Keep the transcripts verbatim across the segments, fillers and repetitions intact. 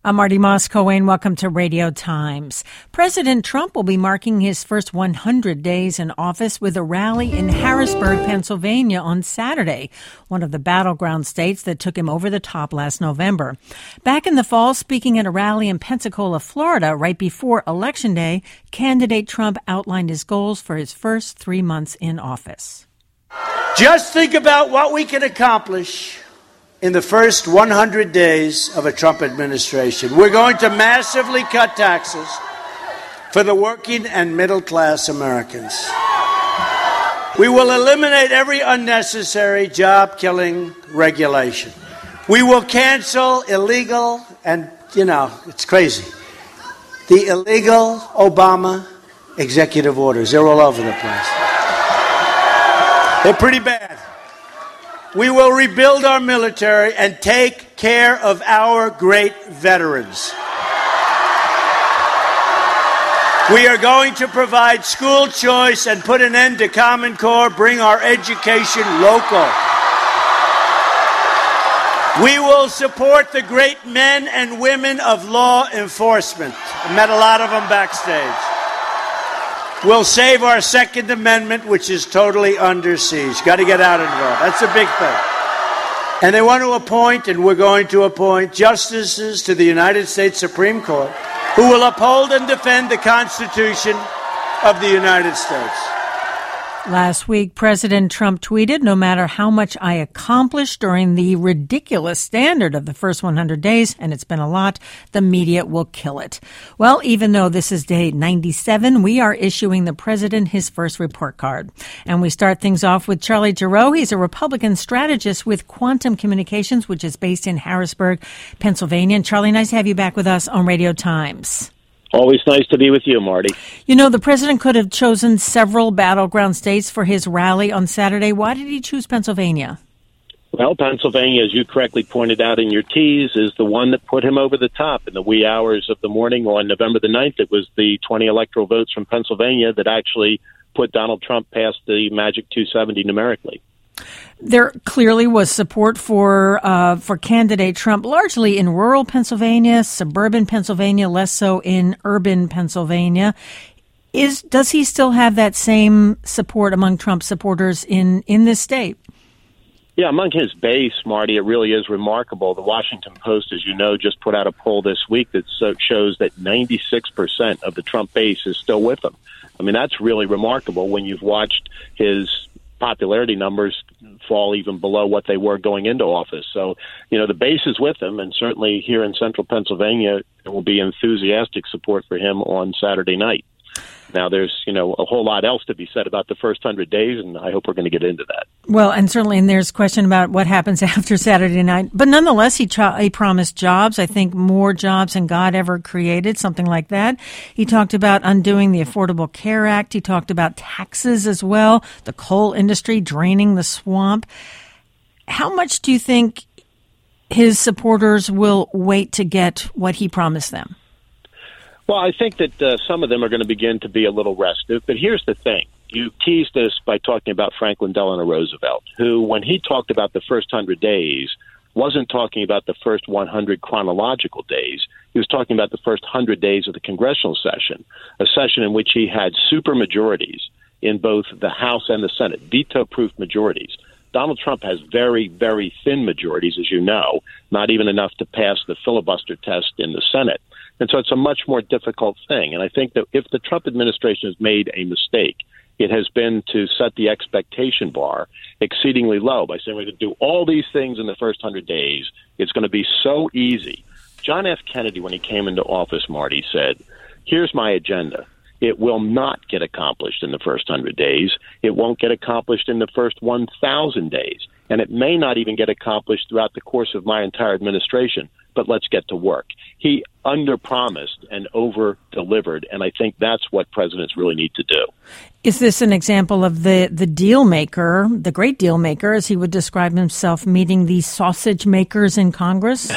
I'm Marty Moss-Coane. Welcome to Radio Times. President Trump will be marking his first one hundred days in office with a rally in Harrisburg, Pennsylvania on Saturday, one of the battleground states that took him over the top last November. Back in the fall, speaking at a rally in Pensacola, Florida, right before Election Day, candidate Trump outlined his goals for his first three months in office. Just think about what we can accomplish in the first one hundred days of a Trump administration. We're going to massively cut taxes for the working and middle-class Americans. We will eliminate every unnecessary job-killing regulation. We will cancel illegal, and, you know, it's crazy, the illegal Obama executive orders. They're all over the place. They're pretty bad. We will rebuild our military and take care of our great veterans. We are going to provide school choice and put an end to Common Core, bring our education local. We will support the great men and women of law enforcement. I met a lot of them backstage. We'll save our Second Amendment, which is totally under siege. Got to get out and vote. That's a big thing. And they want to appoint, and we're going to appoint, justices to the United States Supreme Court who will uphold and defend the Constitution of the United States. Last week, President Trump tweeted, "No matter how much I accomplish during the ridiculous standard of the first one hundred days, and it's been a lot, the media will kill it." Well, even though this is day ninety-seven, we are issuing the president his first report card. And we start things off with Charlie Giroux. He's a Republican strategist with Quantum Communications, which is based in Harrisburg, Pennsylvania. And Charlie, nice to have you back with us on Radio Times. Always nice to be with you, Marty. You know, the president could have chosen several battleground states for his rally on Saturday. Why did he choose Pennsylvania? Well, Pennsylvania, as you correctly pointed out in your tease, is the one that put him over the top in the wee hours of the morning on November the ninth. It was the twenty electoral votes from Pennsylvania that actually put Donald Trump past the magic two seventy numerically. There clearly was support for uh, for candidate Trump, largely in rural Pennsylvania, suburban Pennsylvania, less so in urban Pennsylvania. Is does he still have that same support among Trump supporters in, in this state? Yeah, among his base, Marty, it really is remarkable. The Washington Post, as you know, just put out a poll this week that so shows that ninety-six percent of the Trump base is still with him. I mean, that's really remarkable when you've watched his popularity numbers fall even below what they were going into office. So, you know, the base is with him, and certainly here in central Pennsylvania, there will be enthusiastic support for him on Saturday night. Now, there's, you know, a whole lot else to be said about the first hundred days, and I hope we're going to get into that. Well, and certainly, and there's a question about what happens after Saturday night. But nonetheless, he, cho- he promised jobs, I think more jobs than God ever created, something like that. He talked about undoing the Affordable Care Act. He talked about taxes as well, the coal industry draining the swamp. How much do you think his supporters will wait to get what he promised them? Well, I think that uh, some of them are going to begin to be a little restive. But here's the thing. You teased this by talking about Franklin Delano Roosevelt, who, when he talked about the first hundred days, wasn't talking about the first one hundred chronological days. He was talking about the first hundred days of the congressional session, a session in which he had supermajorities in both the House and the Senate, veto-proof majorities. Donald Trump has very, very thin majorities, as you know, not even enough to pass the filibuster test in the Senate. And so it's a much more difficult thing. And I think that if the Trump administration has made a mistake, it has been to set the expectation bar exceedingly low by saying we're going to do all these things in the first hundred days. It's going to be so easy. John F. Kennedy, when he came into office, Marty, said, here's my agenda. It will not get accomplished in the first hundred days. It won't get accomplished in the first one thousand days. And it may not even get accomplished throughout the course of my entire administration. But let's get to work. He underpromised and over-delivered, and I think that's what presidents really need to do. Is this an example of the, the deal maker, the great deal maker, as he would describe himself, meeting the sausage makers in Congress?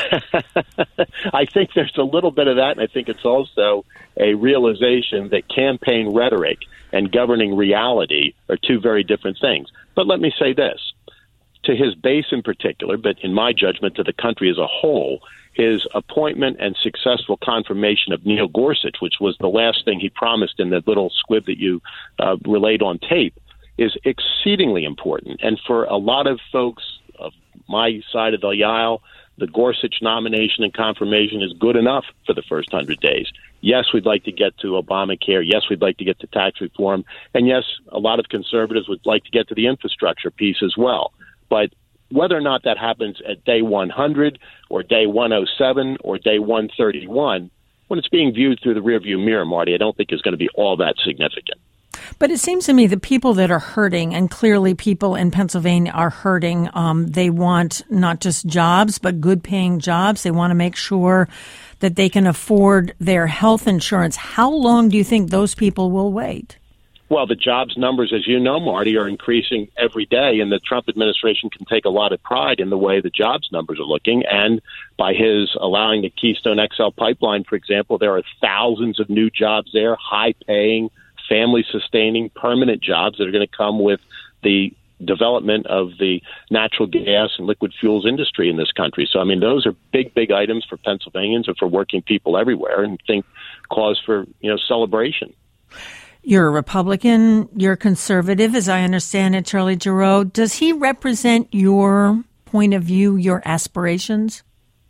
I think there's a little bit of that, and I think it's also a realization that campaign rhetoric and governing reality are two very different things. But let me say this. to his base in particular, but in my judgment to the country as a whole, his appointment and successful confirmation of Neil Gorsuch, which was the last thing he promised in the little squib that you uh, relayed on tape, is exceedingly important. And for a lot of folks of my side of the aisle, the Gorsuch nomination and confirmation is good enough for the first hundred days. Yes, we'd like to get to Obamacare. Yes, we'd like to get to tax reform. And yes, a lot of conservatives would like to get to the infrastructure piece as well. But whether or not that happens at day one hundred or day one oh seven or day one thirty-one, when it's being viewed through the rearview mirror, Marty, I don't think is going to be all that significant. But it seems to me the people that are hurting, and clearly people in Pennsylvania are hurting, um, they want not just jobs, but good paying jobs. They want to make sure that they can afford their health insurance. How long do you think those people will wait? Well, the jobs numbers, as you know, Marty, are increasing every day, and the Trump administration can take a lot of pride in the way the jobs numbers are looking. And by his allowing the Keystone X L pipeline, for example, there are thousands of new jobs there, high-paying, family-sustaining, permanent jobs that are going to come with the development of the natural gas and liquid fuels industry in this country. So, I mean, those are big, big items for Pennsylvanians and for working people everywhere, and think cause for, you know, celebration. You're a Republican, you're conservative, as I understand it, Charlie Giroux. Does he represent your point of view, your aspirations?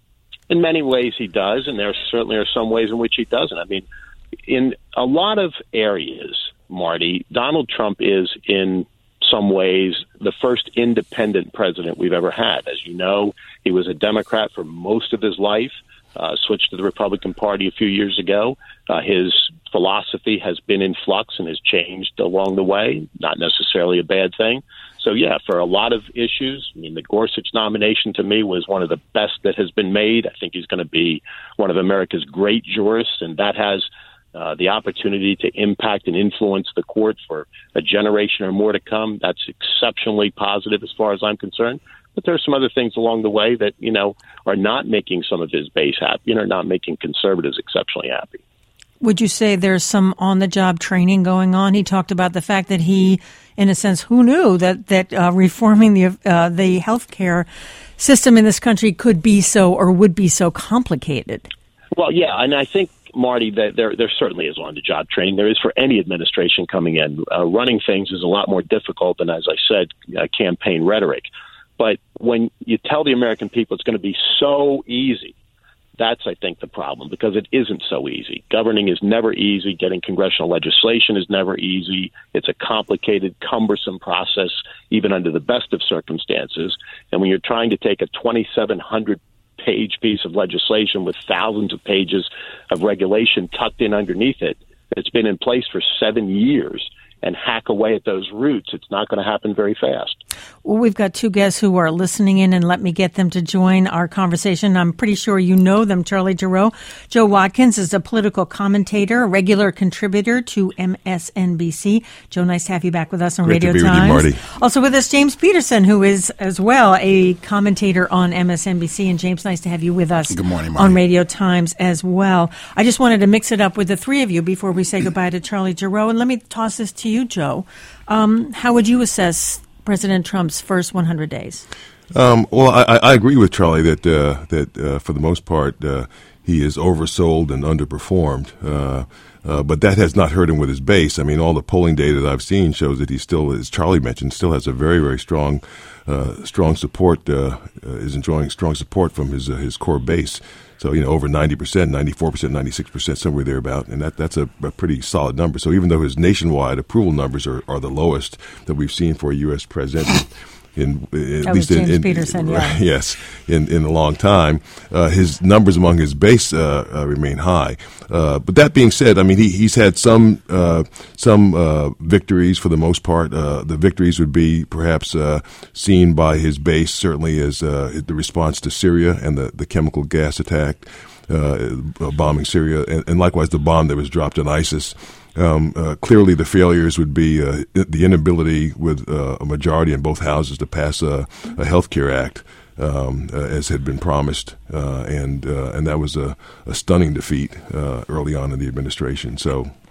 In many ways he does, and there certainly are some ways in which he doesn't. I mean, in a lot of areas, Marty, Donald Trump is in some ways the first independent president we've ever had. As you know, he was a Democrat for most of his life, uh, switched to the Republican Party a few years ago. Uh, his philosophy has been in flux and has changed along the way, not necessarily a bad thing. So, yeah, for a lot of issues, I mean, the Gorsuch nomination to me was one of the best that has been made. I think he's going to be one of America's great jurists, and that has uh, the opportunity to impact and influence the court for a generation or more to come. That's exceptionally positive as far as I'm concerned. But there are some other things along the way that, you know, are not making some of his base happy and are not making conservatives exceptionally happy. Would you say there's some on-the-job training going on? He talked about the fact that he, in a sense, who knew that that uh, reforming the uh, the healthcare system in this country could be so or would be so complicated? Well, yeah, and I think, Marty, that there there certainly is on-the-job training. There is for any administration coming in. Uh, running things is a lot more difficult than, as I said, uh, campaign rhetoric. But when you tell the American people it's going to be so easy, that's, I think, the problem, because it isn't so easy. Governing is never easy. Getting congressional legislation is never easy. It's a complicated, cumbersome process, even under the best of circumstances. And when you're trying to take a twenty-seven hundred page piece of legislation with thousands of pages of regulation tucked in underneath it, it's been in place for seven years, and hack away at those roots, it's not going to happen very fast. Well, we've got two guests who are listening in, and let me get them to join our conversation. I'm pretty sure you know them, Charlie Giroux. Joe Watkins is a political commentator, a regular contributor to M S N B C. Joe, nice to have you back with us on Great Radio to be Times. with you, Marty. Also with us, James Peterson, who is as well a commentator on M S N B C. And James, nice to have you with us. Good morning, Marty. On Radio Times as well. I just wanted to mix it up with the three of you before we say goodbye to Charlie Giroux. And let me toss this to you, Joe. Um, how would you assess President Trump's first one hundred days? Um, well, I, I agree with Charlie that uh, that uh, for the most part uh, he is oversold and underperformed. Uh, uh, but that has not hurt him with his base. I mean, all the polling data that I've seen shows that he still, as Charlie mentioned, still has a very, very strong, uh, strong support. Uh, uh, is enjoying strong support from his uh, his core base. So, you know, over ninety percent, ninety-four percent, ninety-six percent, somewhere thereabout. And that, that's a, a pretty solid number. So even though his nationwide approval numbers are, are the lowest that we've seen for a U S president, in, in at least James in, in Peterson, yeah. yes, in, in a long time, uh, his numbers among his base uh, uh, remain high. Uh, but that being said, I mean, he, he's had some uh, some uh, victories for the most part. Uh, the victories would be perhaps uh, seen by his base, certainly as uh, the response to Syria and the, the chemical gas attack, uh, bombing Syria, and, and likewise the bomb that was dropped on ISIS. Um, uh, clearly, the failures would be uh, the inability with uh, a majority in both houses to pass a, a health care act, um, uh, as had been promised, uh, and uh, and that was a, a stunning defeat uh, early on in the administration. So,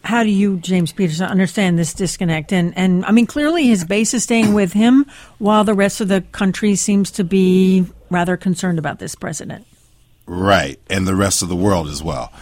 How do you, James Peterson, understand this disconnect? And, and I mean, clearly his base is staying with him while the rest of the country seems to be rather concerned about this president. Right, and the rest of the world as well.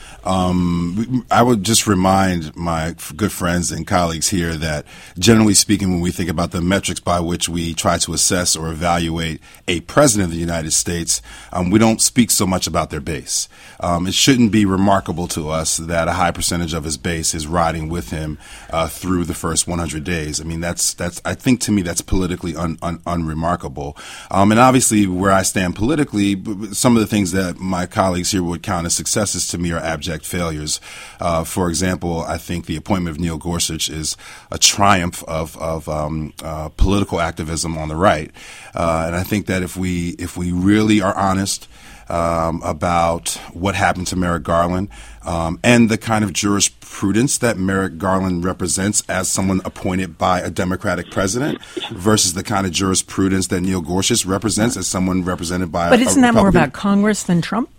Um, I would just remind my good friends and colleagues here that, generally speaking, when we think about the metrics by which we try to assess or evaluate a president of the United States, um, we don't speak so much about their base. Um, it shouldn't be remarkable to us that a high percentage of his base is riding with him uh, through the first one hundred days. I mean, that's that's. I think to me that's politically un, un, unremarkable. Um, and obviously, where I stand politically, some of the things that my colleagues here would count as successes to me are abject failures. Uh, for example, I think the appointment of Neil Gorsuch is a triumph of, of um, uh, political activism on the right. Uh, and I think that if we if we really are honest um, about what happened to Merrick Garland um, and the kind of jurisprudence that Merrick Garland represents as someone appointed by a Democratic president versus the kind of jurisprudence that Neil Gorsuch represents as someone represented by but a, isn't a that more Republican. about Congress than Trump?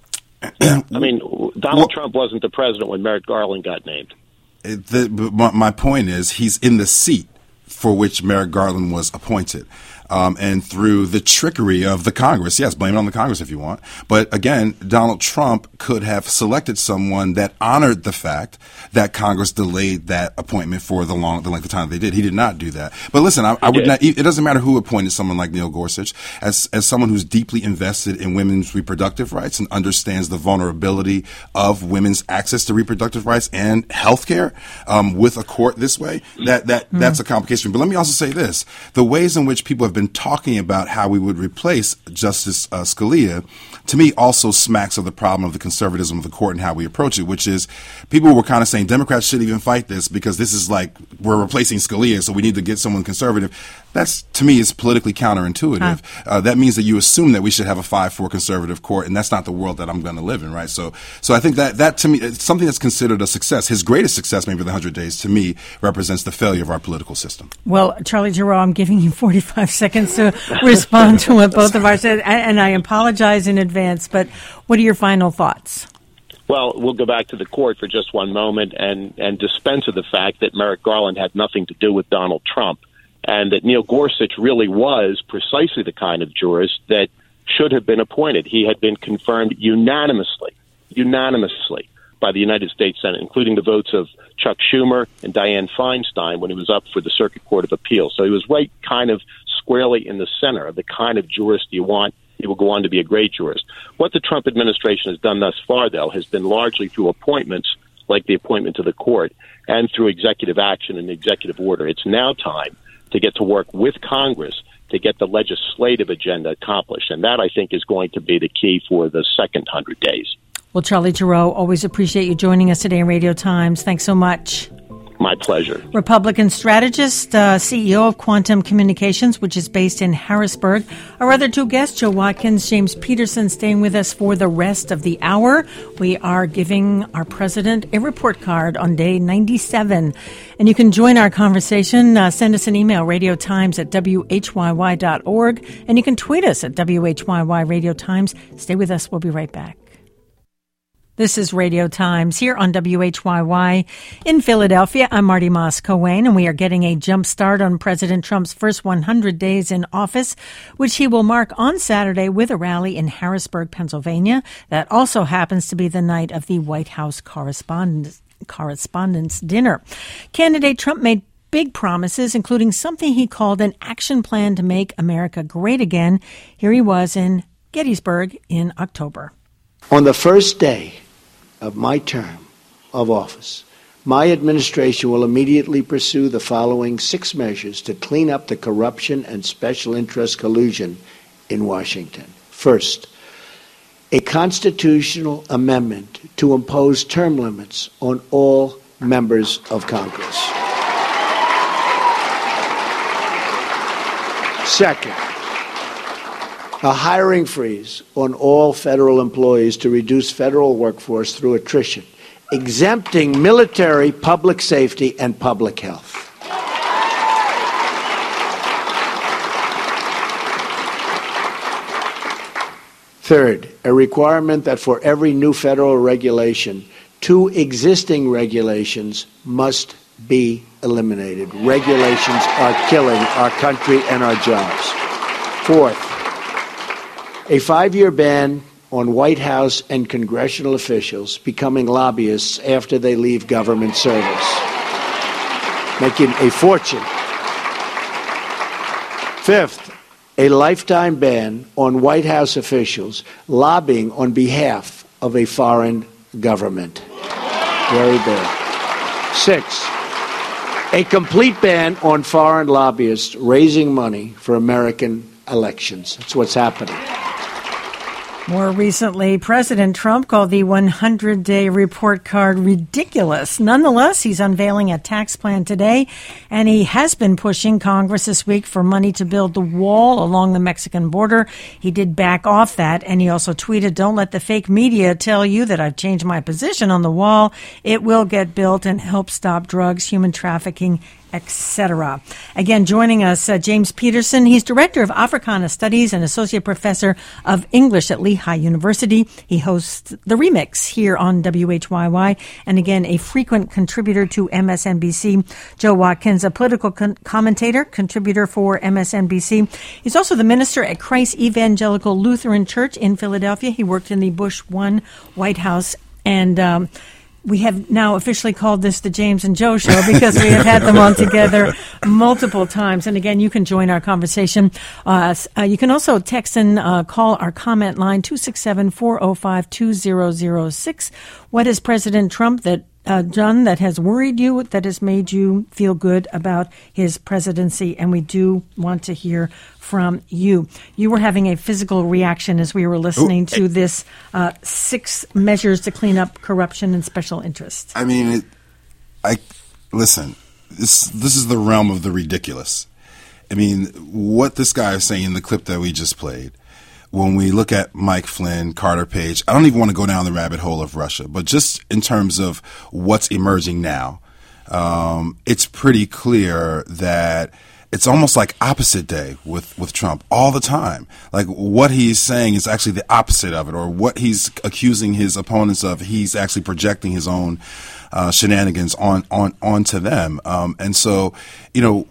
I mean, Donald well, Trump wasn't the president when Merrick Garland got named. It, the, my, my point is he's in the seat for which Merrick Garland was appointed. Um, and through the trickery of the Congress, yes, blame it on the Congress if you want. But again, Donald Trump could have selected someone that honored the fact that Congress delayed that appointment for the long, the length of time they did. He did not do that. But listen, I, I would not. It doesn't matter who appointed someone like Neil Gorsuch. As as someone who's deeply invested in women's reproductive rights and understands the vulnerability of women's access to reproductive rights and health care um, with a court this way, that that mm. that's a complication. But let me also say this: the ways in which people have been talking about how we would replace Justice uh, Scalia, to me, also smacks of the problem of the conservatism of the court and how we approach it, which is people were kind of saying Democrats shouldn't even fight this because this is like we're replacing Scalia, so we need to get someone conservative. That's, to me, is politically counterintuitive. Huh. Uh, that means that you assume that we should have a five four conservative court, and that's not the world that I'm going to live in, right? So, so I think that, that to me, it's something that's considered a success. His greatest success, maybe the one hundred days, to me, represents the failure of our political system. Well, Charlie Giroux, I'm giving you forty-five seconds to respond to what both of us said, and I apologize in advance, but what are your final thoughts? Well, we'll go back to the court for just one moment and, and dispense of the fact that Merrick Garland had nothing to do with Donald Trump, and that Neil Gorsuch really was precisely the kind of jurist that should have been appointed. He had been confirmed unanimously, unanimously by the United States Senate, including the votes of Chuck Schumer and Dianne Feinstein when he was up for the Circuit Court of Appeals. So he was right kind of squarely in the center of the kind of jurist you want. He will go on to be a great jurist. What the Trump administration has done thus far, though, has been largely through appointments like the appointment to the court and through executive action and executive order. It's now time to get to work with Congress to get the legislative agenda accomplished. And that, I think, is going to be the key for the second hundred days. Well, Charlie Giroux, always appreciate you joining us today in Radio Times. Thanks so much. My pleasure. Republican strategist, uh, C E O of Quantum Communications, which is based in Harrisburg. Our other two guests, Joe Watkins, James Peterson, staying with us for the rest of the hour. We are giving our president a report card on day ninety-seven. And you can join our conversation. Uh, send us an email, radiotimes at w h y y dot org. And you can tweet us at W H Y Y Radio Times. Stay with us. We'll be right back. This is Radio Times here on W H Y Y in Philadelphia. I'm Marty Moss-Coane, and we are getting a jump start on President Trump's first one hundred days in office, which he will mark on Saturday with a rally in Harrisburg, Pennsylvania. That also happens to be the night of the White House Correspondents' Correspondents' Dinner. Candidate Trump made big promises, including something he called an action plan to make America great again. Here he was in Gettysburg in October. On the first day of my term of office, my administration will immediately pursue the following six measures to clean up the corruption and special interest collusion in Washington. First, a constitutional amendment to impose term limits on all members of Congress. Second, a hiring freeze on all federal employees to reduce federal workforce through attrition, exempting military, public safety, and public health. Third, a requirement that for every new federal regulation, two existing regulations must be eliminated. Regulations are killing our country and our jobs. Fourth, a five-year ban on White House and congressional officials becoming lobbyists after they leave government service, making a fortune. Fifth, a lifetime ban on White House officials lobbying on behalf of a foreign government. Very bad. Six, a complete ban on foreign lobbyists raising money for American elections. That's what's happening. More recently, President Trump called the hundred-day report card ridiculous. Nonetheless, he's unveiling a tax plan today, and he has been pushing Congress this week for money to build the wall along the Mexican border. He did back off that, and he also tweeted, "Don't let the fake media tell you that I've changed my position on the wall. It will get built and help stop drugs, human trafficking, et cetera" Again, joining us, uh, James Peterson. He's Director of Africana Studies and Associate Professor of English at Lehigh University. He hosts The Remix here on W H Y Y, and again, a frequent contributor to M S N B C. Joe Watkins, a political con- commentator, contributor for M S N B C. He's also the minister at Christ Evangelical Lutheran Church in Philadelphia. He worked in the Bush one White House, and um, we have now officially called this the James and Joe Show because we have had them on together multiple times. And again, you can join our conversation. Uh, uh, you can also text and uh, call our comment line, two six seven, four oh five, two oh oh six. What has President Trump that uh, done that has worried you, that has made you feel good about his presidency? And we do want to hear from you. You were having a physical reaction as we were listening Ooh, to this uh, six measures to clean up corruption and special interests. I mean, it, I listen. This this is the realm of the ridiculous. I mean, what this guy is saying in the clip that we just played. When we look at Mike Flynn, Carter Page, I don't even want to go down the rabbit hole of Russia, but just in terms of what's emerging now, um, it's pretty clear that it's almost like opposite day with, with Trump all the time. Like what he's saying is actually the opposite of it, or what he's accusing his opponents of, he's actually projecting his own uh, shenanigans on, on, onto them. Um, and so, you know,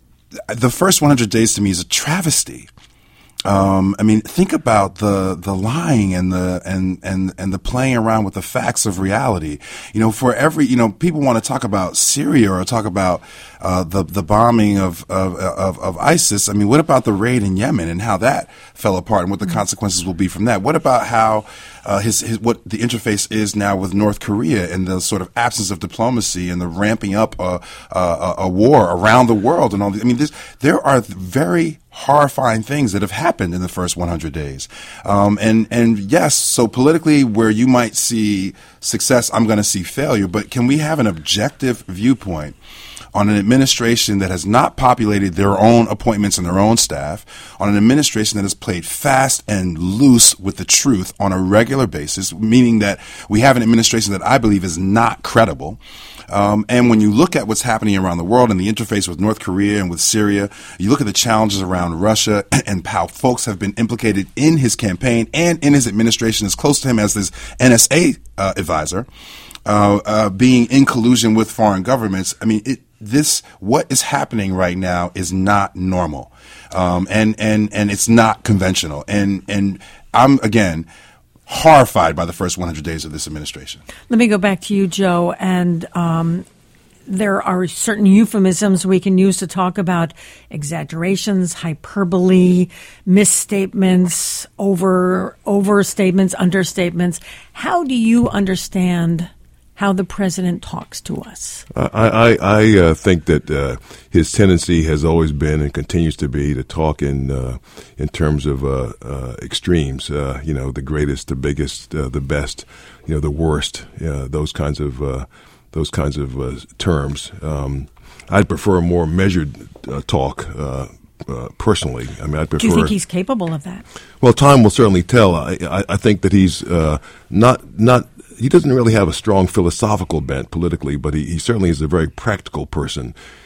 the first one hundred days to me is a travesty. Um, I mean, think about the, the lying and the, and, and, and the playing around with the facts of reality. You know, for every, you know, people want to talk about Syria or talk about, uh, the, the bombing of, of, of, of ISIS. I mean, what about the raid in Yemen and how that fell apart and what the consequences will be from that? What about how, uh, his, his, what the interface is now with North Korea and the sort of absence of diplomacy and the ramping up a, a, a war around the world and all these. I mean, this, there are very horrifying things that have happened in the first one hundred days. Um, and, and yes, so politically where you might see success, I'm going to see failure, but can we have an objective viewpoint on an administration that has not populated their own appointments and their own staff, on an administration that has played fast and loose with the truth on a regular basis, meaning that we have an administration that I believe is not credible. Um, and when you look at what's happening around the world and the interface with North Korea and with Syria, you look at the challenges around Russia and how folks have been implicated in his campaign and in his administration as close to him as this N S A uh, advisor, uh, uh, being in collusion with foreign governments. I mean, it, this, what is happening right now is not normal. Um, and, and, and it's not conventional. And, and I'm, again, horrified by the first one hundred days of this administration. Let me go back to you, Joe. And um, there are certain euphemisms we can use to talk about exaggerations, hyperbole, misstatements, over overstatements, understatements. How do you understand how the president talks to us? I, I, I uh, think that uh, his tendency has always been and continues to be to talk in uh, in terms of uh, uh, extremes. Uh, you know, the greatest, the biggest, uh, the best, you know, the worst. Uh, those kinds of uh, those kinds of uh, terms. Um, I'd prefer a more measured uh, talk. Uh, Uh, personally, I mean, I prefer. Do you think he's capable of that? Well, time will certainly tell. I, I, I think that he's uh, not not. He doesn't really have a strong philosophical bent politically, but he, he certainly is a very practical person.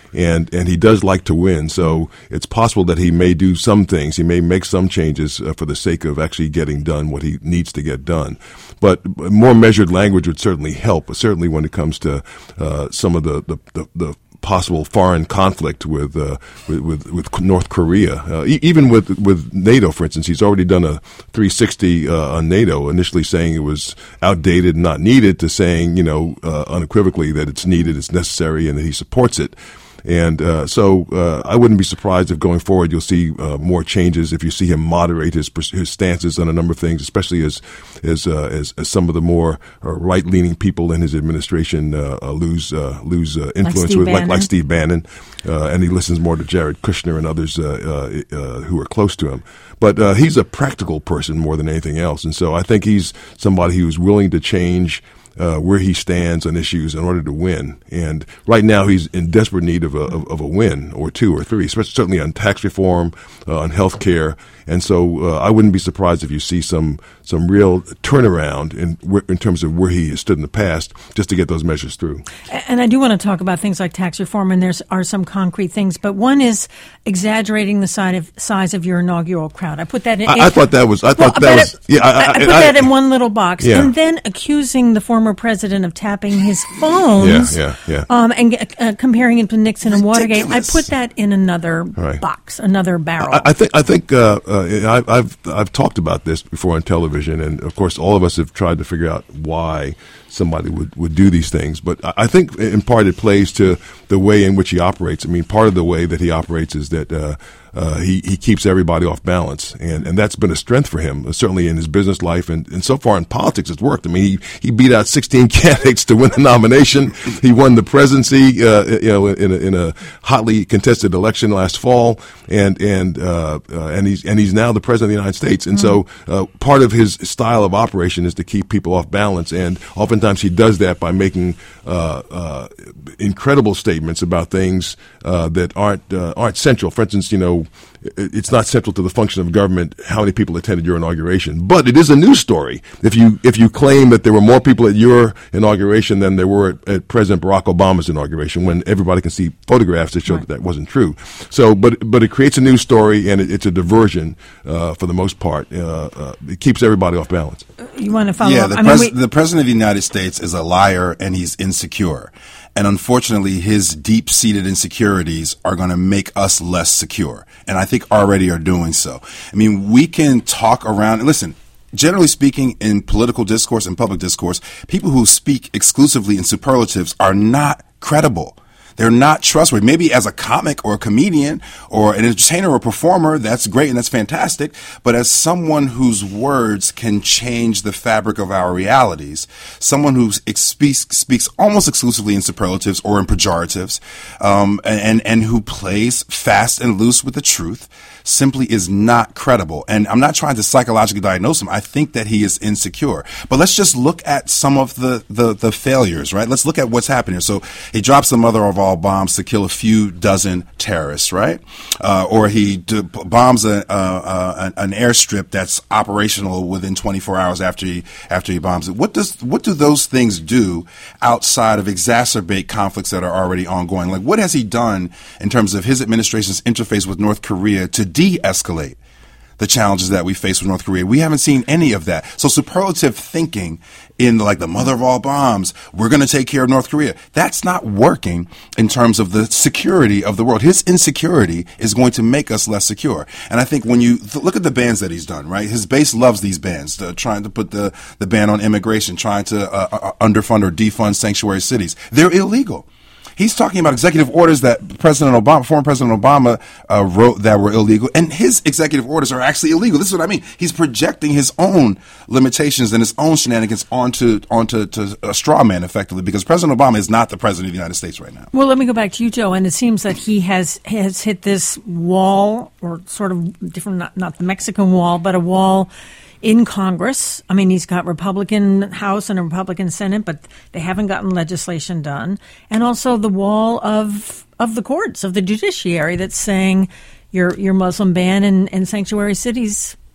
and and he does like to win. So it's possible that he may do some things. He may make some changes uh, for the sake of actually getting done what he needs to get done. But more measured language would certainly help, certainly when it comes to uh, some of the, the, the, the possible foreign conflict with uh, with, with with North Korea, uh, e- even with with NATO, for instance. He's already done a three sixty uh, on NATO, initially saying it was outdated and not needed, to saying, you know, uh, unequivocally that it's needed, it's necessary, and that he supports it. And uh, so uh, I wouldn't be surprised if going forward you'll see uh, more changes, if you see him moderate his his stances on a number of things, especially as as uh, as, as some of the more uh, right-leaning people in his administration uh, uh, lose uh, lose uh, influence, like with like, like Steve Bannon, uh, and he listens more to Jared Kushner and others uh, uh, uh, who are close to him. But uh, he's a practical person more than anything else, and so I think he's somebody who's willing to change Uh, where he stands on issues in order to win. And right now he's in desperate need of a, of, of a win or two or three, especially certainly on tax reform, uh, on health care. And so uh, I wouldn't be surprised if you see some some real turnaround in in terms of where he has stood in the past, just to get those measures through. And I do want to talk about things like tax reform, and there are some concrete things. But one is exaggerating the size of, size of your inaugural crowd. I put that in. I, I thought that was. I thought well, that was. It, yeah, I, I, I put I, that in one little box, yeah. and then accusing the former president of tapping his phones. Yeah, yeah, yeah. Um, and uh, comparing him to Nixon and Watergate. Ridiculous. I put that in another right. box, another barrel. I, I think. I think. Uh, uh, I, I've I've talked about this before on television, and of course, all of us have tried to figure out why somebody would, would do these things. But I think in part it plays to the way in which he operates. I mean, part of the way that he operates is that uh, uh, he, he keeps everybody off balance. And, and that's been a strength for him, uh, certainly in his business life. And, and so far in politics, it's worked. I mean, he, he beat out sixteen candidates to win the nomination. He won the presidency, uh, you know, in a, in a hotly contested election last fall. And, and, uh, uh, and he's, and he's now the president of the United States. And mm-hmm. so, uh, part of his style of operation is to keep people off balance. And often Sometimes he does that by making uh, uh, incredible statements about things uh, that aren't uh, aren't central. For instance, you know, it's not central to the function of government how many people attended your inauguration, but it is a news story if you if you claim that there were more people at your inauguration than there were at, at President Barack Obama's inauguration, when everybody can see photographs that show right. that that wasn't true. So, but but it creates a news story, and it, it's a diversion uh, for the most part. Uh, uh, it keeps everybody off balance. You want to follow yeah, up? the, I pres- mean, we- the president of the United States is a liar, and he's insecure. And unfortunately, his deep-seated insecurities are going to make us less secure, and I think already are doing so. I mean, we can talk around, and listen, generally speaking, in political discourse and public discourse, people who speak exclusively in superlatives are not credible. They're not trustworthy. Maybe as a comic or a comedian or an entertainer or a performer, that's great and that's fantastic. But as someone whose words can change the fabric of our realities, someone who speaks, speaks almost exclusively in superlatives or in pejoratives, um, and, and who plays fast and loose with the truth, simply is not credible. And I'm not trying to psychologically diagnose him. I think that he is insecure. But let's just look at some of the, the, the failures, right? Let's look at what's happened here. So he drops the mother of all bombs to kill a few dozen terrorists, right? Uh, or he d- bombs a, uh, uh, an airstrip that's operational within twenty-four hours after he, after he bombs it. What does, what do those things do outside of exacerbate conflicts that are already ongoing? Like, what has he done in terms of his administration's interface with North Korea to de-escalate the challenges that we face with North Korea? We haven't seen any of that. So superlative thinking in like the mother of all bombs, we're going to take care of North Korea, that's not working in terms of the security of the world. His insecurity is going to make us less secure. And I think when you th- look at the bans that he's done, right? His base loves these bans, uh, trying to put the, the ban on immigration, trying to uh, uh, underfund or defund sanctuary cities. They're illegal. He's talking about executive orders that President Obama, former President Obama, uh, wrote that were illegal, and his executive orders are actually illegal. This is what I mean. He's projecting his own limitations and his own shenanigans onto onto to a straw man, effectively, because President Obama is not the president of the United States right now. Well, let me go back to you, Joe. And it seems that he has has hit this wall, or sort of different, not, not the Mexican wall, but a wall in Congress. I mean, he's got Republican House and a Republican Senate, but they haven't gotten legislation done. And also the wall of of the courts, of the judiciary, that's saying your your Muslim ban and, and sanctuary cities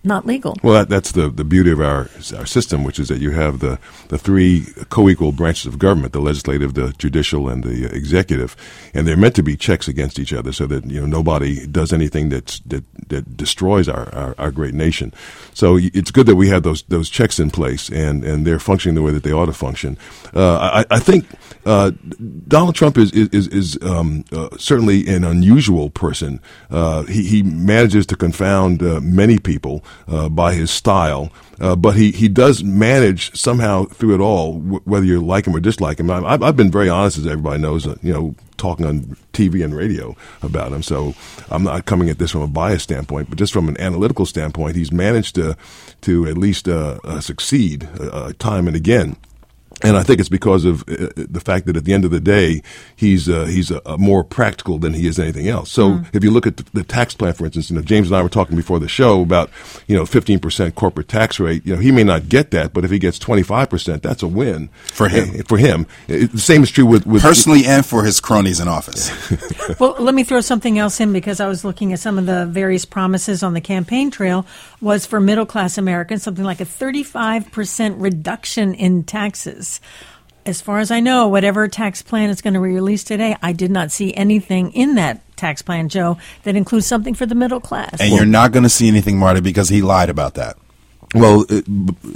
not legal. Well, that, that's the, the beauty of our our system, which is that you have the, the three co-equal branches of government, the legislative, the judicial, and the executive, and they're meant to be checks against each other so that, you know, nobody does anything that's, that that destroys our, our, our great nation. So it's good that we have those those checks in place, and, and they're functioning the way that they ought to function. Uh, I, I think uh, Donald Trump is is, is, is um, uh, certainly an unusual person. Uh, he, he manages to confound uh, many people Uh, by his style, uh, but he, he does manage somehow through it all, w- whether you like him or dislike him. I, I've been very honest, as everybody knows, uh, you know, talking on T V and radio about him. So I'm not coming at this from a bias standpoint, but just from an analytical standpoint, he's managed to to at least uh, uh, succeed uh, time and again. And I think it's because of uh, the fact that at the end of the day, he's uh, he's uh, more practical than he is anything else. So mm. if you look at the, the tax plan, for instance, you know, James and I were talking before the show about, you know, fifteen percent corporate tax rate. You know, he may not get that, but if he gets twenty-five percent, that's a win for him. Uh, for him, it, the same is true with, with personally and for his cronies in office. Well, let me throw something else in, because I was looking at some of the various promises on the campaign trail. Was for middle class Americans something like a thirty-five percent reduction in taxes. As far as I know, whatever tax plan is going to be released today, I did not see anything in that tax plan, Joe, that includes something for the middle class. And well, you're not going to see anything, Marty, because he lied about that. Well, it,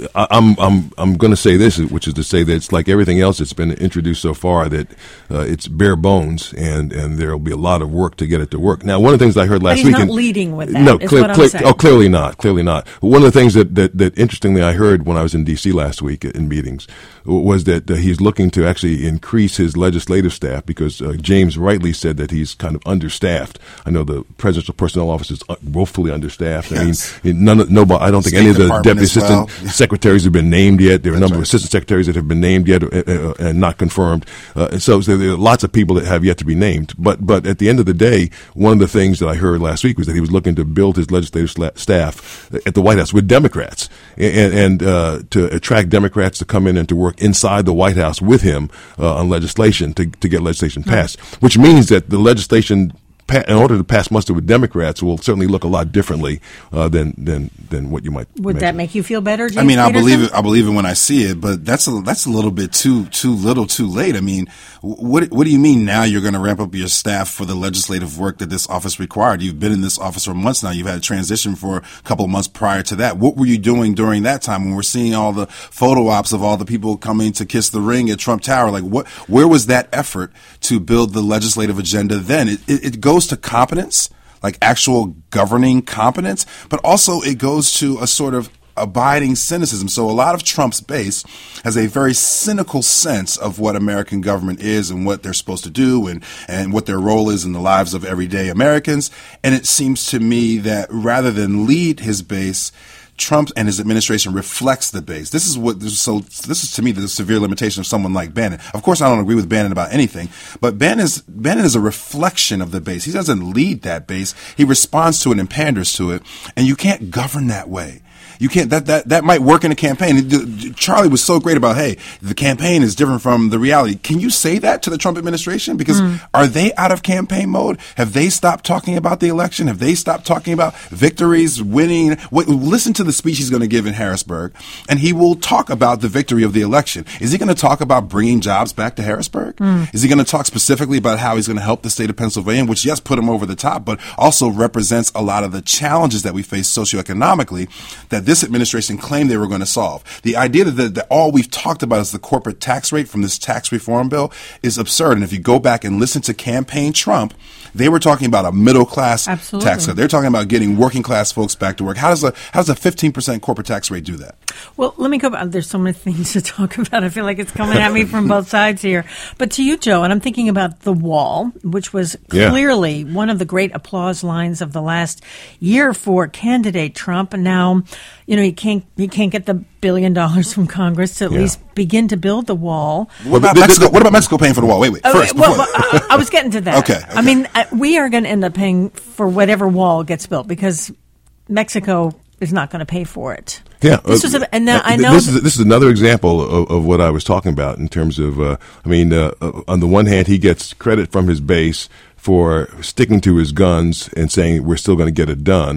I'm I'm I'm going to say this, which is to say that it's like everything else that's been introduced so far, that uh, it's bare bones, and, and there will be a lot of work to get it to work. Now, one of the things I heard last but he's week, not and, leading with that. No, is clear, what I'm clear, saying. oh, clearly not, clearly not. One of the things that, that that interestingly I heard when I was in D C last week in meetings was that uh, he's looking to actually increase his legislative staff, because uh, James rightly said that he's kind of understaffed. I know the presidential personnel office is woefully understaffed. Yes. I mean, none of, nobody. I don't think State any of the Department deputy as well. assistant secretaries have been named yet. There are a number right. of assistant secretaries that have been named yet uh, uh, and not confirmed. Uh, and so, so there are lots of people that have yet to be named. But but at the end of the day, one of the things that I heard last week was that he was looking to build his legislative sla- staff at the White House with Democrats, and, and uh, to attract Democrats to come in and to work inside the White House with him uh, on legislation to, to get legislation passed, mm-hmm. which means that the legislation, in order to pass muster with Democrats, will certainly look a lot differently uh, than than than what you might. Would imagine. that make you feel better, James I mean, I Peterson? believe it. I believe it when I see it, but that's a that's a little bit too too little, too late. I mean, what what do you mean now you're going to ramp up your staff for the legislative work that this office required? You've been in this office for months now. You've had a transition for a couple of months prior to that. What were you doing during that time when we're seeing all the photo ops of all the people coming to kiss the ring at Trump Tower? Like, what? Where was that effort to build the legislative agenda then? It, it, it goes to competence, like actual governing competence, but also it goes to a sort of abiding cynicism. So a lot of Trump's base has a very cynical sense of what American government is and what they're supposed to do and, and what their role is in the lives of everyday Americans. And it seems to me that rather than lead his base, Trump and his administration reflects the base. This is what, so this is to me the severe limitation of someone like Bannon. Of course, I don't agree with Bannon about anything, but Bannon is, Bannon is a reflection of the base. He doesn't lead that base. He responds to it and panders to it, and you can't govern that way. You can't, that, that, that might work in a campaign. Charlie was so great about, hey, the campaign is different from the reality. Can you say that to the Trump administration? Because mm. are they out of campaign mode? Have they stopped talking about the election? Have they stopped talking about victories, winning? Wait, listen to the speech he's going to give in Harrisburg, and he will talk about the victory of the election. Is he going to talk about bringing jobs back to Harrisburg? Mm. Is he going to talk specifically about how he's going to help the state of Pennsylvania, which, yes, put him over the top, but also represents a lot of the challenges that we face socioeconomically that this administration claimed they were going to solve. The idea that, that, that all we've talked about is the corporate tax rate from this tax reform bill is absurd. And if you go back and listen to campaign Trump, they were talking about a middle class Absolutely. tax cut. They're talking about getting working class folks back to work. How does a how does a fifteen percent corporate tax rate do that? Well, let me go back. There's so many things to talk about. I feel like it's coming at me from both sides here. But to you, Joe, and I'm thinking about the wall, which was clearly yeah. one of the great applause lines of the last year for candidate Trump. And now, you know, he can't he can't get the billion dollars from Congress to at yeah. least begin to build the wall. What about Mexico? What about Mexico paying for the wall? Wait, wait. First, okay, well, well, I, I was getting to that. okay, okay. I mean, we are going to end up paying for whatever wall gets built because Mexico is not going to pay for it. Yeah, this was a, and now I know this is this is another example of, of what I was talking about in terms of. Uh, I mean, uh, on the one hand, he gets credit from his base for sticking to his guns and saying we're still going to get it done.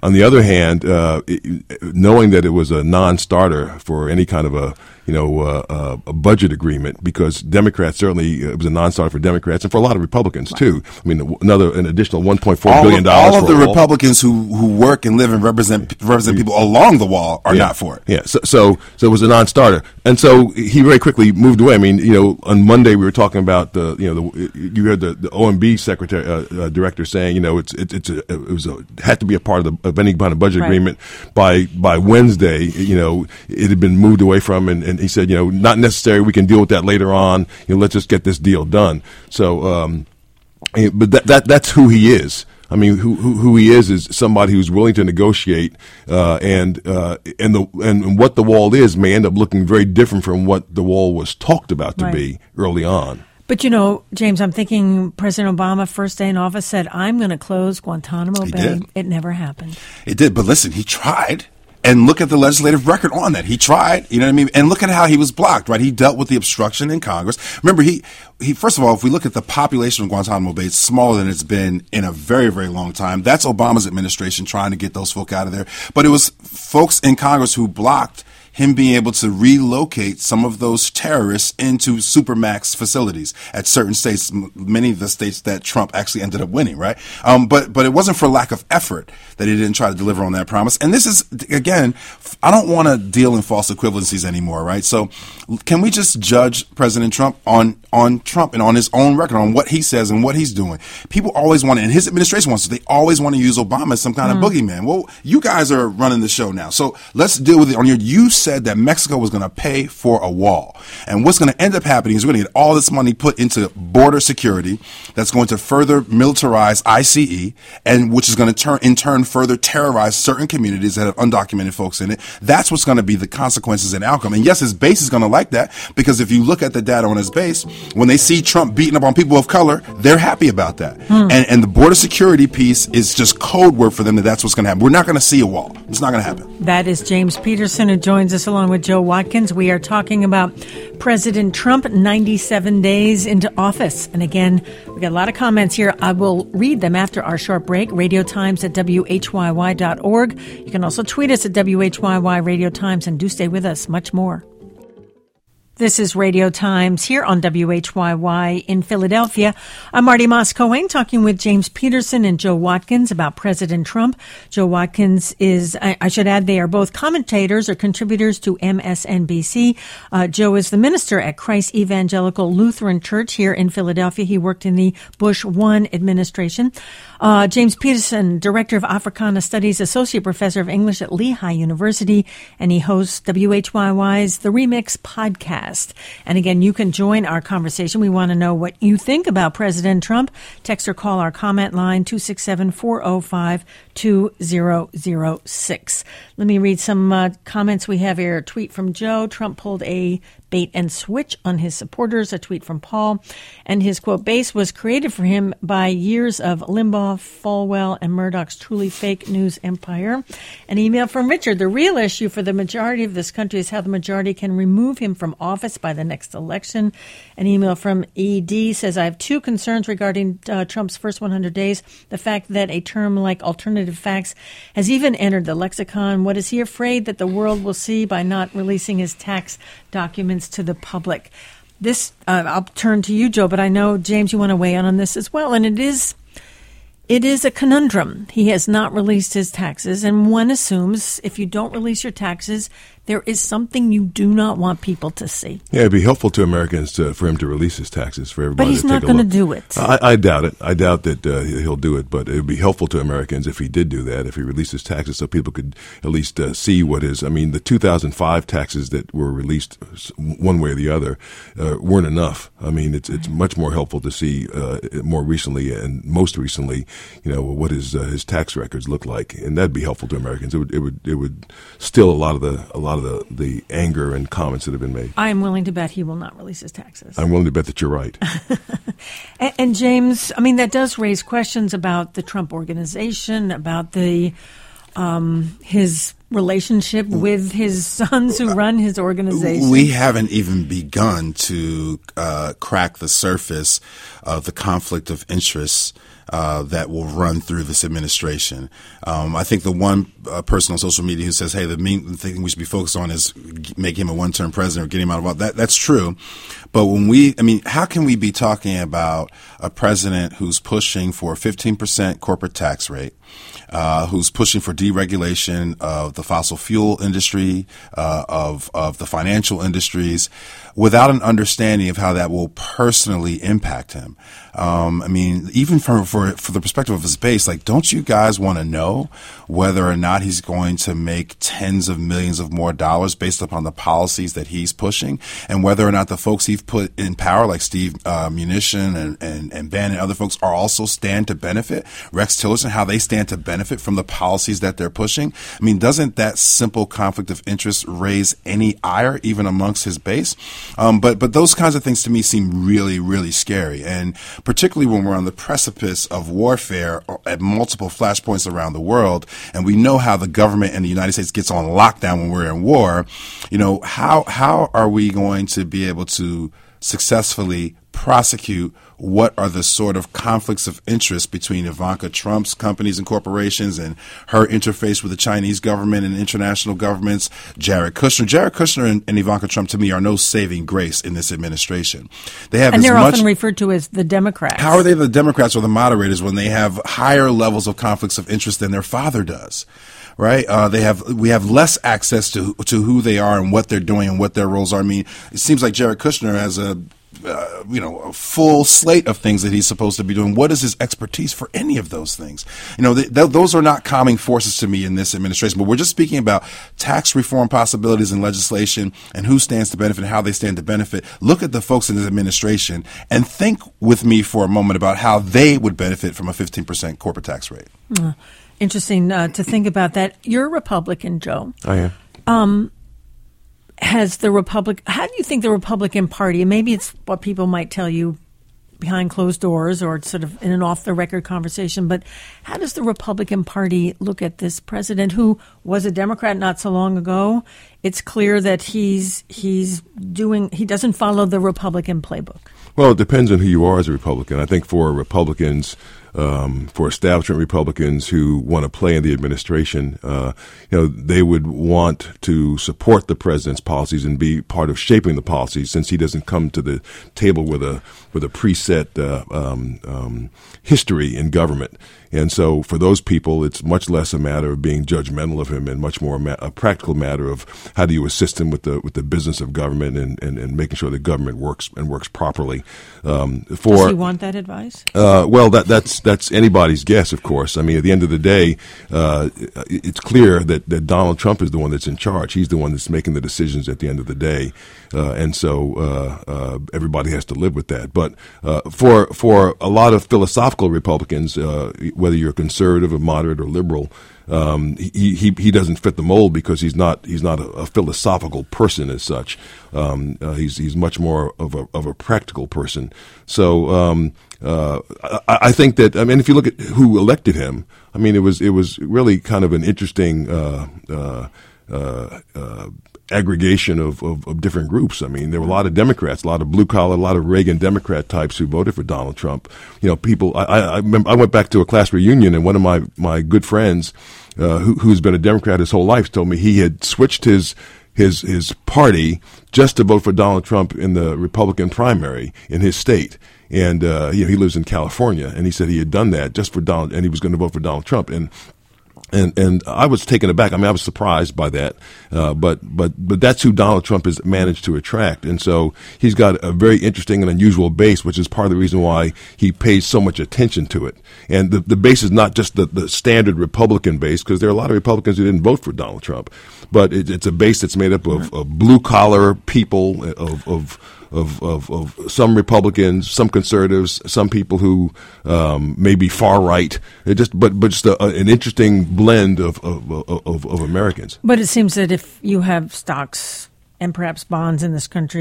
on the other hand, uh, it, knowing that it was a non-starter for any kind of a you know, uh, uh, a budget agreement, because Democrats certainly, uh, it was a non-starter for Democrats and for a lot of Republicans right. too. I mean, another, an additional one point four billion dollars. All of the Republicans who, who work and live and represent, represent people along the wall are yeah. not for it. Yeah. So, so, so it was a non-starter. And so he very quickly moved away. I mean, you know, on Monday we were talking about the, you know, the, you heard the, the O M B secretary, uh, uh, director saying, you know, it's, it, it's a, it was a, had to be a part of the, of any kind of budget right. agreement by, by Wednesday, you know, it had been moved away from, and, and he said, you know, not necessary. We can deal with that later on. You know, let's just get this deal done. So, um, but that, that, that's who he is. I mean, who, who, who he is is somebody who's willing to negotiate, uh, and, uh, and the, and what the wall is may end up looking very different from what the wall was talked about to right. be early on. But, you know, James, I'm thinking President Obama, first day in office, said, I'm going to close Guantanamo He Bay. did. It never happened. It did. But listen, he tried. And look at the legislative record on that. He tried, you know what I mean? And look at how he was blocked, right? He dealt with the obstruction in Congress. Remember, he, he, first of all, if we look at the population of Guantanamo Bay, it's smaller than it's been in a very, very long time. That's Obama's administration trying to get those folk out of there. But it was folks in Congress who blocked him being able to relocate some of those terrorists into supermax facilities at certain states, many of the states that Trump actually ended up winning, right? Um, but but it wasn't for lack of effort that he didn't try to deliver on that promise. And this is, again, I don't want to deal in false equivalencies anymore, right? So can we just judge President Trump on on Trump and on his own record, on what he says and what he's doing? People always want to, and his administration wants to, they always want to use Obama as some kind mm. of boogeyman. Well, you guys are running the show now, so let's deal with it on your, you said that Mexico was going to pay for a wall. And what's going to end up happening is we're going to get all this money put into border security that's going to further militarize I C E, and which is going to turn in turn further terrorize certain communities that have undocumented folks in it. That's what's going to be the consequences and outcome. And yes, his base is going to like that, because if you look at the data on his base, when they see Trump beating up on people of color, they're happy about that. Hmm. And, and the border security piece is just code word for them that that's what's going to happen. We're not going to see a wall. It's not going to happen. That is James Peterson, who joins us along with Joe Watkins. We are talking about President Trump, ninety-seven days into office. And again, we got a lot of comments here. I will read them after our short break. Radio Times at W H Y Y dot org. You can also tweet us at W H Y Y Radio Times, and do stay with us. Much more. This is Radio Times here on W H Y Y in Philadelphia. I'm Marty Moss-Cohen, talking with James Peterson and Joe Watkins about President Trump. Joe Watkins is, I, I should add, they are both commentators or contributors to M S N B C. Uh, Joe is the minister at Christ Evangelical Lutheran Church here in Philadelphia. He worked in the Bush one administration. Uh, James Peterson, Director of Africana Studies, Associate Professor of English at Lehigh University, and he hosts W H Y Y's The Remix podcast. And again, you can join our conversation. We want to know what you think about President Trump. Text or call our comment line, two six seven, four oh five, two oh oh six. Let me read some uh, comments we have here. A tweet from Joe. Trump pulled a bait and switch on his supporters. A tweet from Paul. And his, quote, base was created for him by years of Limbaugh, Falwell, and Murdoch's truly fake news empire. An email from Richard. The real issue for the majority of this country is how the majority can remove him from office by the next election. An email from E D says, I have two concerns regarding uh, Trump's first one hundred days. The fact that a term like alternative facts has even entered the lexicon. What is he afraid that the world will see by not releasing his tax documents to the public? This, uh, I'll turn to you, Joe, but I know, James, you want to weigh in on this as well. And it is, it is a conundrum. He has not released his taxes, and one assumes if you don't release your taxes, there is something you do not want people to see. Yeah, it'd be helpful to Americans to, for him to release his taxes for everybody. But he's to not take a going to look. do it. I, I doubt it. I doubt that uh, he'll do it. But it would be helpful to Americans if he did do that. If he released his taxes, so people could at least uh, see what his. I mean, the two thousand five taxes that were released one way or the other uh, weren't enough. I mean, it's it's much more helpful to see uh, more recently and most recently, you know, what his uh, his tax records look like, and that'd be helpful to Americans. It would it would it would still a lot of the a lot of the the anger and comments that have been made. I am willing to bet he will not release his taxes. I'm willing to bet that you're right. and, and James, I mean, that does raise questions about the Trump organization, about the um, his relationship with his sons who run his organization? We haven't even begun to uh, crack the surface of the conflict of interest Uh, that will run through this administration. Um, I think the one uh, person on social media who says, hey, the main thing we should be focused on is make him a one-term president or get him out of office. That, that's true. But when we, I mean, how can we be talking about a president who's pushing for a fifteen percent corporate tax rate, uh, who's pushing for deregulation of the fossil fuel industry, uh, of, of the financial industries, without an understanding of how that will personally impact him? Um, I mean, even from for for the perspective of his base, like, don't you guys want to know whether or not he's going to make tens of millions of more dollars based upon the policies that he's pushing, and whether or not the folks he's put in power, like Steve uh, Mnuchin and, and and Ben and other folks, are also stand to benefit? Rex Tillerson, how they stand to benefit from the policies that they're pushing? I mean, doesn't that simple conflict of interest raise any ire even amongst his base? Um, but but those kinds of things to me seem really, really scary, and particularly when we're on the precipice of warfare at multiple flashpoints around the world, and we know how the government and the United States gets on lockdown when we're in war. You know, how how are we going to be able to successfully prosecute what are the sort of conflicts of interest between Ivanka Trump's companies and corporations and her interface with the Chinese government and international governments? Jared Kushner. Jared Kushner and, and Ivanka Trump, to me, are no saving grace in this administration. They have and as they're much, often referred to as the Democrats. How are they the Democrats or the moderators when they have higher levels of conflicts of interest than their father does? Right? Uh, they have, we have less access to, to who they are and what they're doing and what their roles are. I mean, it seems like Jared Kushner has a, Uh, you know, a full slate of things that he's supposed to be doing. What is his expertise for any of those things? You know, th- th- those are not calming forces to me in this administration. But we're just speaking about tax reform possibilities in legislation and who stands to benefit and how they stand to benefit. Look at the folks in this administration and think with me for a moment about how they would benefit from a fifteen percent corporate tax rate. Uh, interesting uh, to think about that. You're a Republican, Joe. I am. Um, Has the Republic? How do you think the Republican Party? Maybe it's what people might tell you behind closed doors, or it's sort of in an off-the-record conversation. But how does the Republican Party look at this president, who was a Democrat not so long ago? It's clear that he's he's doing. He doesn't follow the Republican playbook. Well, it depends on who you are as a Republican. I think for Republicans, um, for establishment Republicans who want to play in the administration, uh, you know, they would want to support the president's policies and be part of shaping the policies, since he doesn't come to the table with a with a preset uh, um, um, history in government. And so for those people, it's much less a matter of being judgmental of him and much more a, ma- a practical matter of how do you assist him with the with the business of government and, and, and making sure the government works and works properly. Um, for, Does he want that advice? Uh, well, that, that's that's anybody's guess, of course. I mean, at the end of the day, uh, it's clear that, that Donald Trump is the one that's in charge. He's the one that's making the decisions at the end of the day. Uh, and so uh, uh, everybody has to live with that. But uh, for for a lot of philosophical Republicans, uh, whether you're conservative or moderate or liberal, um, he, he he doesn't fit the mold because he's not he's not a, a philosophical person as such. Um, uh, he's he's much more of a of a practical person. So um, uh, I, I think that I mean, if you look at who elected him, I mean, it was it was really kind of an interesting Uh, uh, uh, uh, aggregation of, of, of different groups. I mean, there were a lot of Democrats, a lot of blue collar, a lot of Reagan Democrat types who voted for Donald Trump. You know, people. I I, remember, I went back to a class reunion, and one of my my good friends, uh, who, who's been a Democrat his whole life, told me he had switched his his his party just to vote for Donald Trump in the Republican primary in his state. And uh, you know, he lives in California, and he said he had done that just for Donald, and he was going to vote for Donald Trump. And And and I was taken aback. I mean, I was surprised by that. Uh, but but but that's who Donald Trump has managed to attract. And so he's got a very interesting and unusual base, which is part of the reason why he pays so much attention to it. And the, the base is not just the, the standard Republican base, because there are a lot of Republicans who didn't vote for Donald Trump. But it, it's a base that's made up of, of blue-collar people, of of Of, of, of some Republicans, some conservatives, some people who um, may be far right. It just, but but just a, a, an interesting blend of, of of of Americans. But it seems that if you have stocks and perhaps bonds in this country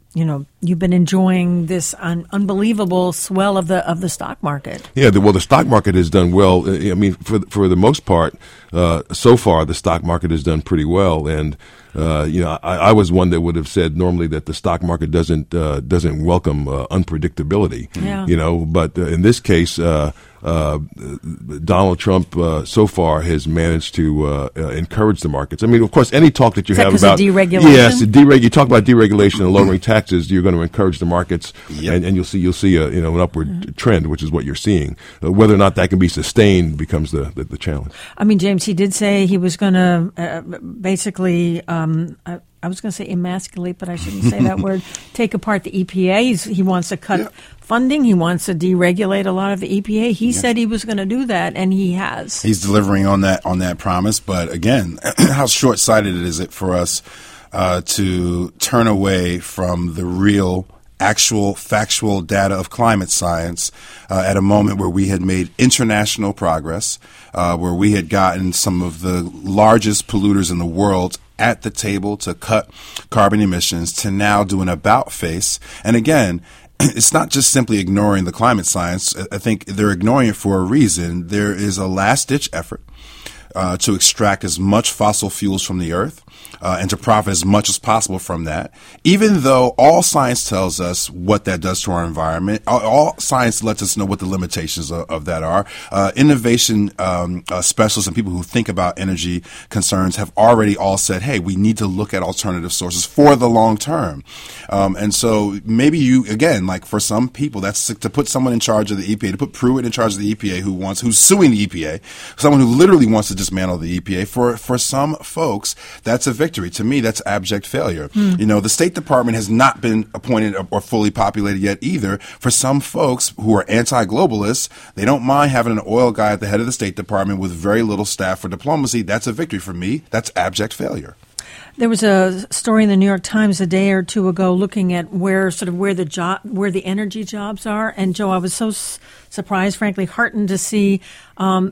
you know, you've been enjoying this un- unbelievable swell of the of the stock market. Yeah, the, well, the stock market has done well. I mean, for for the most part, uh, so far the stock market has done pretty well. And uh, you know, I, I was one that would have said normally that the stock market doesn't uh, doesn't welcome uh, unpredictability. Yeah. You know, but uh, in this case. Uh, Uh, Donald Trump uh, so far has managed to uh, uh, encourage the markets. I mean, of course, any talk that you Is that have 'cause about of deregulation? yes, dereg- you talk about deregulation and lowering taxes, you're going to encourage the markets, Yep. and, and you'll see you'll see a you know an upward mm-hmm. trend, which is what you're seeing. Uh, whether or not that can be sustained becomes the the, the challenge. I mean, James, he did say he was going to uh, basically. Um, uh, I was going to say emasculate, but I shouldn't say that word. Take apart the E P A. He's, he wants to cut yeah. funding. He wants to deregulate a lot of the E P A. He yeah. said he was going to do that, and he has. He's delivering on that on that promise. But again, how short-sighted is it for us uh, to turn away from the real, actual, factual data of climate science uh, at a moment where we had made international progress, uh, where we had gotten some of the largest polluters in the world at the table to cut carbon emissions, to now do an about face. And again, it's not just simply ignoring the climate science. I think they're ignoring it for a reason. There is a last-ditch effort uh, to extract as much fossil fuels from the earth uh, and to profit as much as possible from that, even though all science tells us what that does to our environment. All, all science lets us know what the limitations of, of that are. Uh, innovation um, uh, specialists and people who think about energy concerns have already all said, hey, we need to look at alternative sources for the long term. Um, and so maybe you, again, like for some people, that's to put someone in charge of the E P A, to put Pruitt in charge of the E P A who wants, who's suing the E P A, someone who literally wants to dismantle the E P A. For, for some folks, that's a victory. To me, that's abject failure. Mm. You know, the State Department has not been appointed or fully populated yet either. For some folks who are anti-globalists, they don't mind having an oil guy at the head of the State Department with very little staff for diplomacy. That's a victory. For me, that's abject failure. There was a story in the New York Times a day or two ago looking at where sort of where the job, where the energy jobs are. And Joe, I was so s- surprised, frankly, heartened to see um,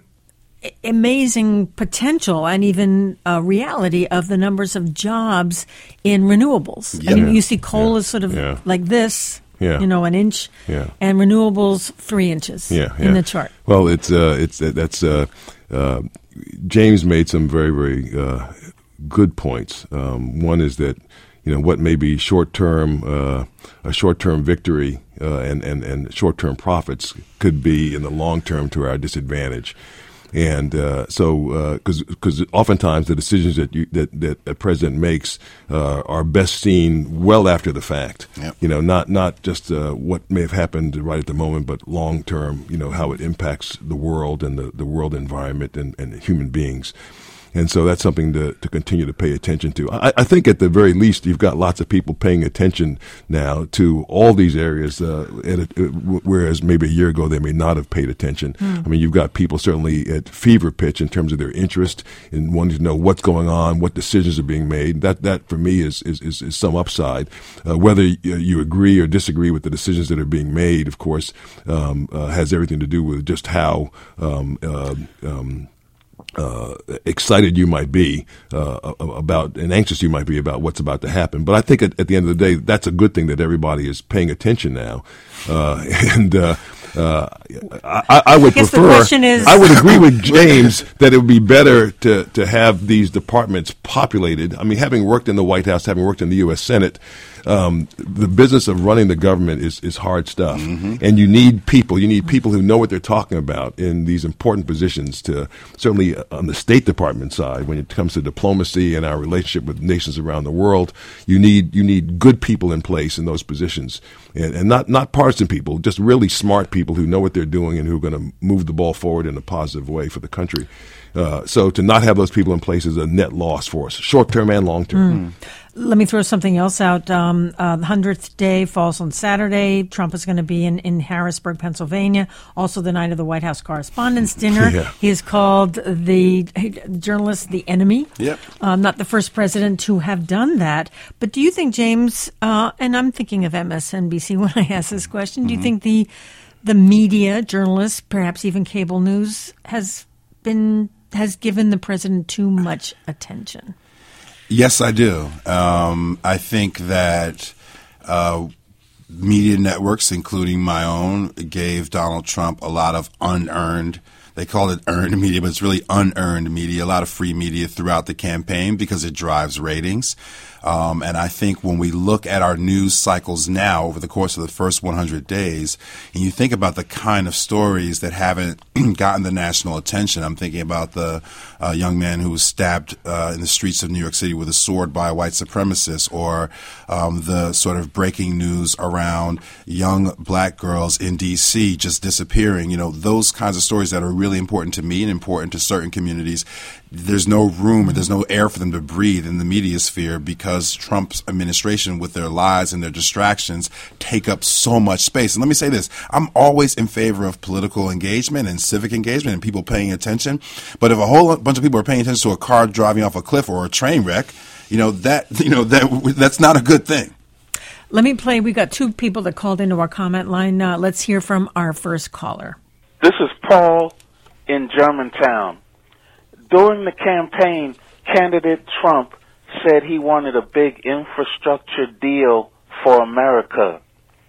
amazing potential and even uh, reality of the numbers of jobs in renewables. Yeah. I mean, you see coal yeah. is sort of yeah. like this, yeah. you know, an inch, yeah. and renewables three inches yeah, yeah. in the chart. Well, it's uh, it's uh, that's uh, uh, James made some very very uh, good points. Um, one is that you know what may be short term uh, a short term victory uh, and and and short term profits could be in the long term to our disadvantage. And uh, so, because uh, because oftentimes the decisions that you that, that a president makes uh, are best seen well after the fact. Yep. You know, not not just uh, what may have happened right at the moment, but long term. You know, how it impacts the world and the, the world environment and, and human beings. And so that's something to, to continue to pay attention to. I, I think at the very least, you've got lots of people paying attention now to all these areas, uh, at a, whereas maybe a year ago they may not have paid attention. Mm. I mean, you've got people certainly at fever pitch in terms of their interest in wanting to know what's going on, what decisions are being made. That, that for me, is, is, is, is some upside. Uh, whether you agree or disagree with the decisions that are being made, of course, um, uh, has everything to do with just how um, uh, um, Uh, excited you might be uh, about and anxious you might be about what's about to happen. But I think at, at the end of the day, that's a good thing that everybody is paying attention now. Uh, and uh, uh, I, I would I guess prefer, the question is, I would agree with James that it would be better to, to have these departments populated. I mean, having worked in the White House, having worked in the U S Senate, Um, the business of running the government is, is hard stuff. Mm-hmm. And you need people. You need people who know what they're talking about in these important positions to, certainly on the State Department side, when it comes to diplomacy and our relationship with nations around the world, you need you need good people in place in those positions. And, and not, not partisan people, just really smart people who know what they're doing and who are going to move the ball forward in a positive way for the country. Uh, so to not have those people in place is a net loss for us, short-term and long-term. Mm. Let me throw something else out. Um, uh, the hundredth day falls on Saturday. Trump is going to be in, in Harrisburg, Pennsylvania, also the night of the White House Correspondents' Dinner. Yeah. He is called the journalist the enemy. Yep. Um, not the first president to have done that. But do you think, James, uh, and I'm thinking of M S N B C when I ask this question, do you Mm-hmm. think the the media, journalists, perhaps even cable news, has been has given the president too much attention? Yes, I do. Um, I think that uh, media networks, including my own, gave Donald Trump a lot of unearned, they call it earned media, but it's really unearned media, a lot of free media throughout the campaign because it drives ratings. Um, and I think when we look at our news cycles now over the course of the first one hundred days, and you think about the kind of stories that haven't gotten the national attention, I'm thinking about the uh, young man who was stabbed uh, in the streets of New York City with a sword by a white supremacist, or um, the sort of breaking news around young black girls in D C just disappearing. You know, those kinds of stories that are really important to me and important to certain communities. There's no room or there's no air for them to breathe in the media sphere because Trump's administration, with their lies and their distractions, take up so much space. And let me say this, I'm always in favor of political engagement and civic engagement and people paying attention. But if a whole bunch of people are paying attention to a car driving off a cliff or a train wreck, you know, that, you know, that that's not a good thing. Let me play. We got two people that called into our comment line. Uh, let's hear from our first caller. This is Paul in Germantown. During the campaign, candidate Trump said he wanted a big infrastructure deal for America.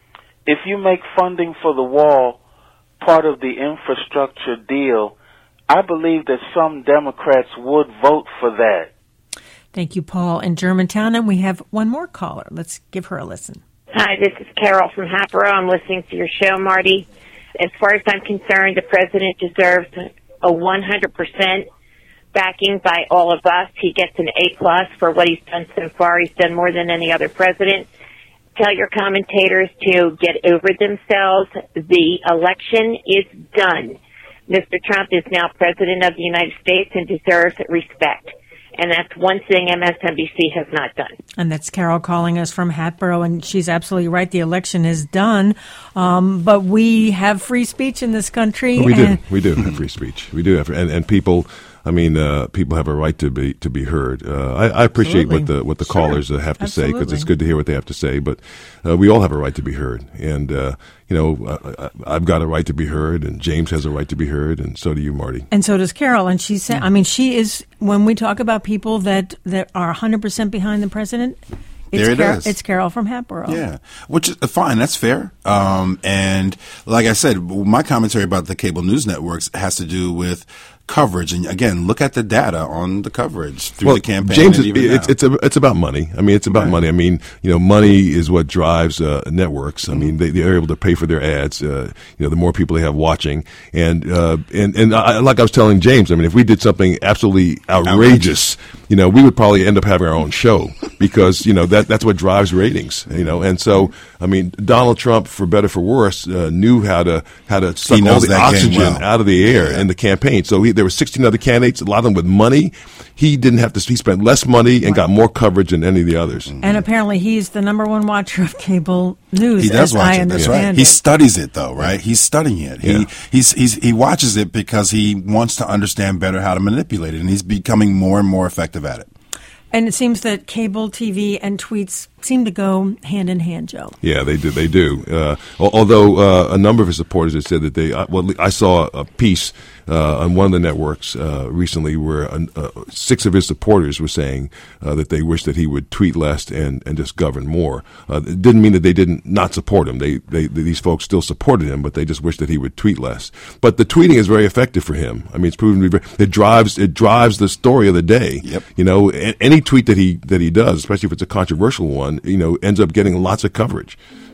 If you make funding for the wall part of the infrastructure deal, I believe that some Democrats would vote for that. Thank you, Paul, in Germantown. And we have one more caller. Let's give her a listen. Hi, this is Carol from Hatboro. I'm listening to your show, Marty. As far as I'm concerned, the president deserves a one hundred percent backing by all of us. He gets an A plus for what he's done so far. He's done more than any other president. Tell your commentators to get over themselves. The election is done. Mister Trump is now president of the United States and deserves respect. And that's one thing M S N B C has not done. And that's Carol calling us from Hatboro, and she's absolutely right. The election is done, um, but we have free speech in this country. We do. We do have free speech. We do have, and, and people. I mean, uh, people have a right to be to be heard. Uh, I, I appreciate Absolutely. what the what the Sure. callers uh, have to Absolutely. say, because it's good to hear what they have to say. But uh, we all have a right to be heard, and uh, you know, uh, I've got a right to be heard, and James has a right to be heard, and so do you, Marty. And so does Carol. And she said, I mean, she is, when we talk about people that, that are one hundred percent behind the president, it's, There it Car- is. it's Carol from Hatboro. Yeah, which is uh, fine. That's fair. Um, and like I said, my commentary about the cable news networks has to do with coverage. And again, look at the data on the coverage through well, the campaign. James, and is, even it's now. it's a, it's about money. I mean, it's about Right. money. I mean, you know, money is what drives uh, networks. I mean, they they're able to pay for their ads. Uh, you know, the more people they have watching, and uh, and and I, like I was telling James, I mean, if we did something absolutely outrageous, outrageous. you know, we would probably end up having our own show because you know that that's what drives ratings. You know, and so I mean, Donald Trump, for better for worse, uh, knew how to how to suck all knows the that game oxygen well. out of the air Yeah. in the campaign. So he, there were sixteen other candidates. A lot of them with money. He didn't have to. He spent less money and got more coverage than any of the others. And apparently he's the number one watcher of cable news. He does as watch I it. That's understand right. it. He studies it, though, right? He's studying it. Yeah. He he's, he's he watches it because he wants to understand better how to manipulate it, and he's becoming more and more effective at it. And it seems that cable T V and tweets seem to go hand in hand, Joe. Yeah, they do. They do. Uh, al- although uh, a number of his supporters have said that they. Uh, well, I saw a piece uh, on one of the networks uh, recently where uh, uh, six of his supporters were saying uh, that they wish that he would tweet less and, and just govern more. Uh, it didn't mean that they didn't not support him. They, they these folks still supported him, but they just wish that he would tweet less. But the tweeting is very effective for him. I mean, it's proven to be. Very, it drives it drives the story of the day. Yep. You know, a- any tweet that he that he does, especially if it's a controversial one, you know, ends up getting lots of coverage.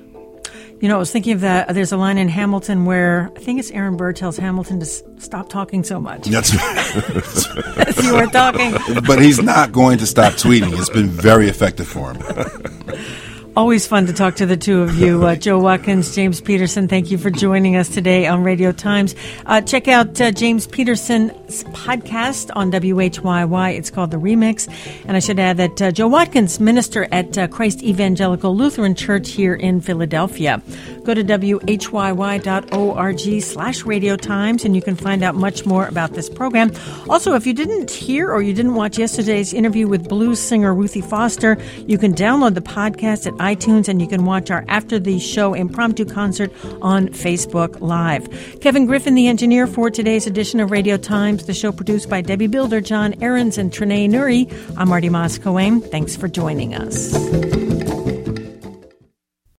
You know, I was thinking of that. There's a line in Hamilton where I think it's Aaron Burr tells Hamilton to s- stop talking so much. That's As you were talking. but he's not going to stop tweeting. It's been very effective for him. Always fun to talk to the two of you. Uh, Joe Watkins, James Peterson, thank you for joining us today on Radio Times. Uh, check out uh, James Peterson's podcast on W H Y Y. It's called The Remix. And I should add that uh, Joe Watkins, minister at uh, Christ Evangelical Lutheran Church here in Philadelphia. Go to W H Y Y dot org slash Radio Times, and you can find out much more about this program. Also, if you didn't hear or you didn't watch yesterday's interview with blues singer Ruthie Foster, you can download the podcast at iTunes, and you can watch our After the Show impromptu concert on Facebook Live. Kevin Griffin, the engineer for today's edition of Radio Times, the show produced by Debbie Builder, John Ahrens, and Trinae Nuri. I'm Marty Moscoe. Thanks for joining us.